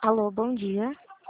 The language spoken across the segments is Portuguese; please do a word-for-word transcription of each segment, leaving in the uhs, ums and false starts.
Alô, bom dia.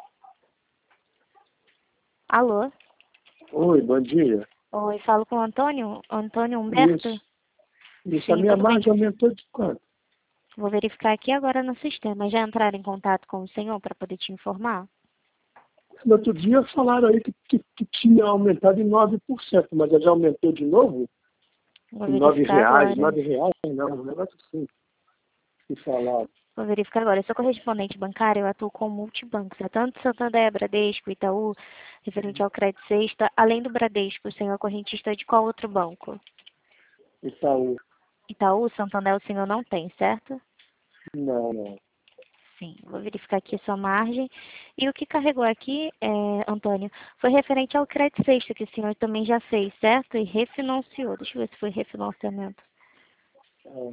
Alô? Oi, bom dia. Oi, falo com o Antônio? Antônio Humberto? Isso. Isso, a Sim, minha tudo bem. margem aumentou de quanto? Vou verificar aqui agora no sistema. Já entraram em contato com o senhor para poder te informar? No outro dia falaram aí que, que, que tinha aumentado em nove por cento, mas já aumentou de novo? Vou Em nove verificar reais, agora. nove reais, não, um negócio assim que falaram. Vou verificar agora. Eu sou correspondente bancário, eu atuo com multibancos. É tanto Santander, Bradesco, Itaú, referente ao crédito sexta. Além do Bradesco, o senhor é correntista de qual outro banco? Itaú. Itaú, Santander, o senhor não tem, certo? Não, não. Sim, vou verificar aqui a sua margem. E o que carregou aqui, é, Antônio, foi referente ao crédito sexta, que o senhor também já fez, certo? E refinanciou. Deixa eu ver se foi refinanciamento. É.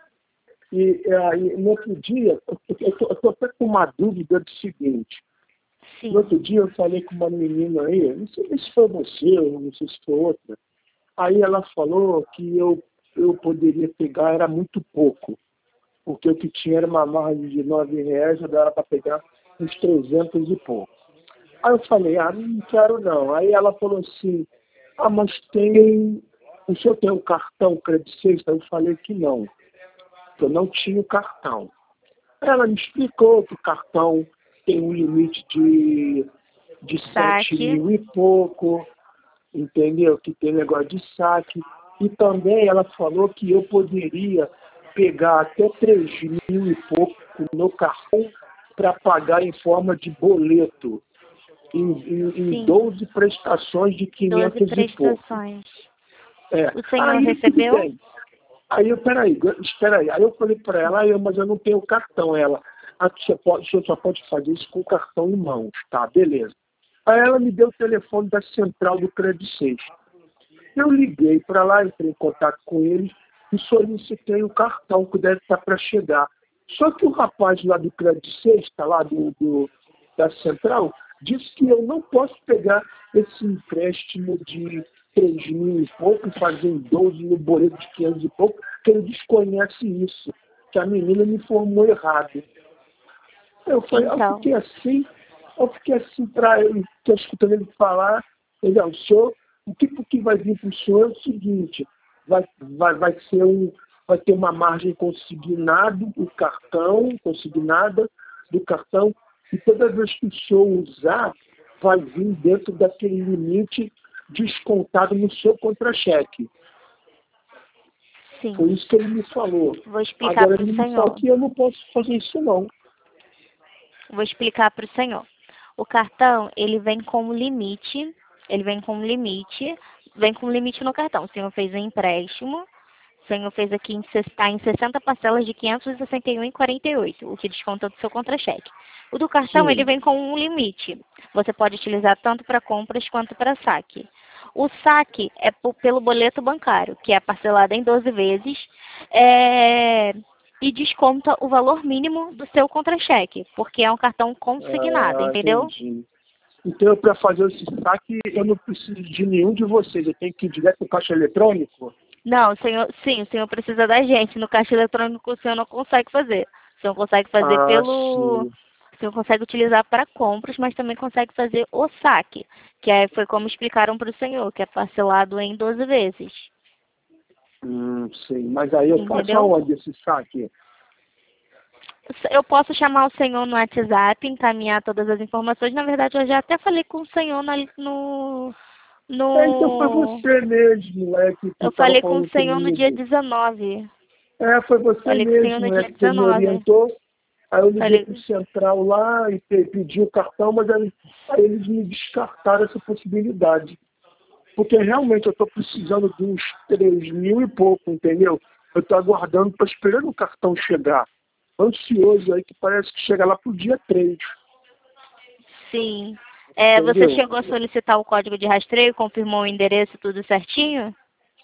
E é, aí, no outro dia, eu estou até com uma dúvida do seguinte. Sim. No outro dia eu falei com uma menina aí, não sei se foi você ou não sei se foi outra. Aí ela falou que eu, eu poderia pegar, era muito pouco. Porque o que tinha era uma margem de nove reais, eu dava para pegar uns trezentos e pouco. Aí eu falei, ah, não quero não. Aí ela falou assim, ah, mas tem, o senhor tem um cartão Credit Sexta? Eu falei que não, que eu não tinha o cartão. Ela me explicou que o cartão tem um limite de, de sete Saque. mil e pouco, entendeu? Que tem negócio de saque. E também ela falou que eu poderia pegar até três mil e pouco no cartão para pagar em forma de boleto, em, em, em Sim. doze prestações de doze quinhentos e pouco. prestações. É. O senhor Aí tudo recebeu? bem. Aí eu, peraí, espera aí. Aí eu falei para ela, ah, eu, mas eu não tenho cartão. Ela, ah, você pode, você só pode fazer isso com o cartão em mãos. Tá, beleza. Aí ela me deu o telefone da central do Credit Sexta. Eu liguei para lá, entrei em contato com eles e solicitei o cartão que deve estar para chegar. Só que o rapaz lá do Credit Sexta, lá do, do, da central, disse que eu não posso pegar esse empréstimo de três mil e pouco e fazer em doze no boleto de quinhentos e pouco, que ele desconhece isso, que a menina me informou errado. Eu falei, eu Então, fiquei assim, eu fiquei assim para ele, estou escutando ele falar, ele, ah, o senhor, o que, o que vai vir para o senhor é o seguinte, vai, vai, vai ser um, vai ter uma margem consignada do cartão, consignada do cartão, e toda vez que o senhor usar, vai vir dentro daquele limite descontado no seu contra-cheque. sim. Foi isso que ele me falou. Vou explicar Agora para o ele me falou senhor. que eu não posso fazer isso não. Vou explicar para o senhor. O cartão, ele vem com limite, ele vem com limite, vem com limite no cartão. O senhor fez um empréstimo, o senhor fez aqui, em, está em sessenta parcelas de quinhentos e sessenta e um reais e quarenta e oito centavos, o que desconta do seu contra-cheque. O do cartão, ele Sim. vem com um limite. Você pode utilizar tanto para compras quanto para saque. O saque é po- pelo boleto bancário, que é parcelado em doze vezes, é, e desconta o valor mínimo do seu contra-cheque, porque é um cartão consignado, Ah, entendeu? entendi. Então, para fazer esse saque, eu não preciso de nenhum de vocês. Eu tenho que ir direto no caixa eletrônico? Não, o senhor, sim, o senhor precisa da gente. No caixa eletrônico o senhor não consegue fazer. O senhor consegue fazer Ah, pelo. sim. O senhor consegue utilizar para compras, mas também consegue fazer o saque, que é, foi como explicaram para o senhor, que é parcelado em doze vezes. Hum, sim. Mas aí eu faço Entendeu? aonde esse saque? Eu posso chamar o senhor no WhatsApp, encaminhar todas as informações. Na verdade, eu já até falei com o senhor na- no. É, então foi no você mesmo, é, que eu estava falei com o falando senhor no dia comigo. dezenove. É, foi você Falei com o senhor no mesmo, é, dia que você me dezenove. orientou. Aí eu liguei Falei. para o central lá e pe- pedi o cartão, mas aí, aí eles me descartaram essa possibilidade. Porque realmente eu estou precisando de uns três mil e pouco, entendeu? Eu estou aguardando, estou esperando o cartão chegar. Ansioso aí, que parece que chega lá pro dia três, Sim. É, você entendeu? chegou a solicitar o código de rastreio, confirmou o endereço, tudo certinho?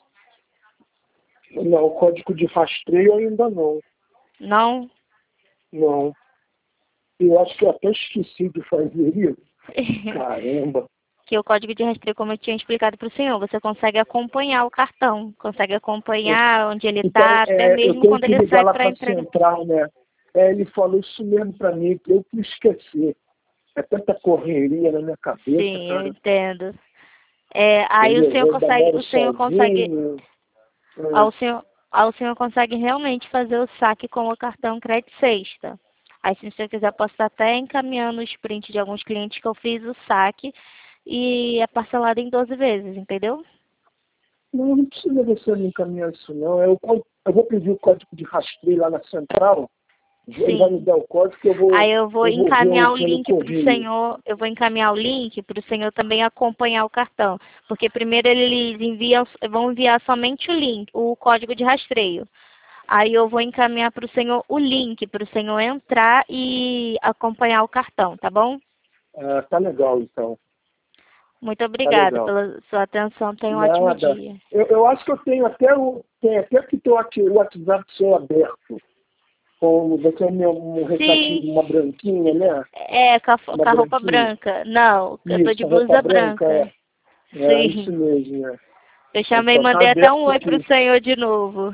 Não, o código de rastreio ainda não. Não? Não. Eu acho que eu até esqueci de fazer isso. Caramba. Que o código de rastreio, como eu tinha explicado para o senhor, você consegue acompanhar o cartão, consegue Eu- acompanhar onde ele Então, está, até é, eu mesmo tenho quando que ele ligar sai lá para para a entrega. central, né? É, ele falou isso mesmo para mim, para eu não esquecer. É tanta correria na minha cabeça, Sim, eu cara. entendo. É, aí o Entendeu? senhor Eu ainda consegue, moro o senhor consegue, sozinho. ah, É. o senhor, ah, o senhor consegue realmente fazer o saque com o cartão Crédito Sexta. Aí se o senhor quiser, posso estar até encaminhando os prints de alguns clientes que eu fiz o saque e é parcelado em doze vezes, entendeu? Não, não precisa você me encaminhar isso, não. Eu, eu vou pedir o código de rastreio lá na central. Ele vai me Sim. dar o código que eu vou, Aí eu vou eu vou ver encaminhar o o pelo link para o correio. senhor, eu vou encaminhar o link para o senhor também acompanhar o cartão. Porque primeiro eles enviam, vão enviar somente o link, o código de rastreio. Aí eu vou encaminhar para o senhor o link, para o senhor entrar e acompanhar o cartão, tá bom? Ah, tá legal, então. Muito Tá obrigada legal. pela sua atenção. Tenha um ótimo Nada. dia. Eu, eu acho que eu tenho até o, tenho até que ter o ati- o WhatsApp seu aberto. Com você é um Sim, retratinho, uma branquinha, né? é, com a, fo- Uma com a roupa branquinha. branca. Não, eu tô de Isso, a roupa blusa branca, branca. é. É isso Sim. mesmo, é. Eu chamei e Então tá mandei até um aberto oi pro aqui. senhor de novo.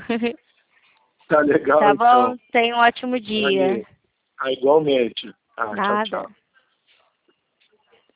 Tá legal, Tá bom? então. Tenha um ótimo dia. Aí, ah, igualmente. Ah, tchau, Nada. tchau.